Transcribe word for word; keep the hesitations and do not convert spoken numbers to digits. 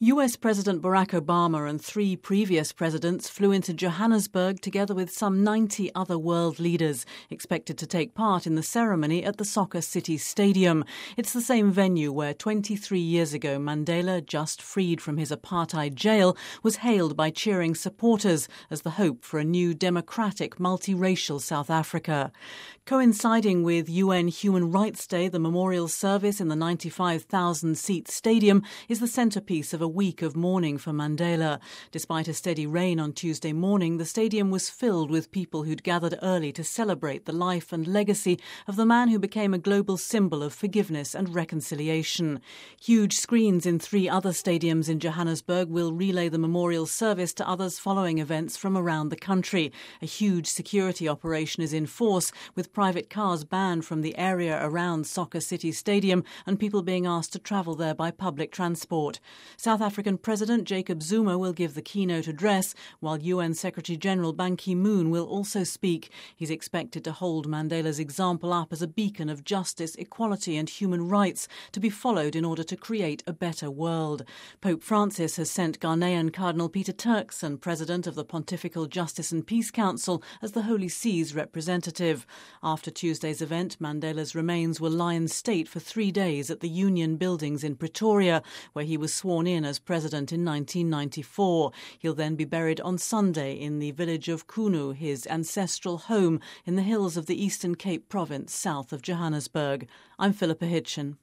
U S President Barack Obama and three previous presidents flew into Johannesburg together with some ninety other world leaders, expected to take part in the ceremony at the Soccer City Stadium. It's the same venue where twenty-three years ago Mandela, just freed from his apartheid jail, was hailed by cheering supporters as the hope for a new democratic, multiracial South Africa. Coinciding with U N Human Rights Day, the memorial service in the ninety-five thousand seat stadium is the centrepiece of a week of mourning for Mandela. Despite a steady rain on Tuesday morning, the stadium was filled with people who'd gathered early to celebrate the life and legacy of the man who became a global symbol of forgiveness and reconciliation. Huge screens in three other stadiums in Johannesburg will relay the memorial service to others following events from around the country. A huge security operation is in force, with private cars banned from the area around Soccer City Stadium and people being asked to travel there by public transport. South African President Jacob Zuma will give the keynote address, while U N Secretary-General Ban Ki-moon will also speak. He's expected to hold Mandela's example up as a beacon of justice, equality and human rights to be followed in order to create a better world. Pope Francis has sent Ghanaian Cardinal Peter Turkson, President of the Pontifical Justice and Peace Council, as the Holy See's representative. After Tuesday's event, Mandela's remains will lie in state for three days at the Union Buildings in Pretoria, where he was sworn in as president in nineteen ninety-four. He'll then be buried on Sunday in the village of Kunu, his ancestral home in the hills of the Eastern Cape province south of Johannesburg. I'm Philippa Hitchen.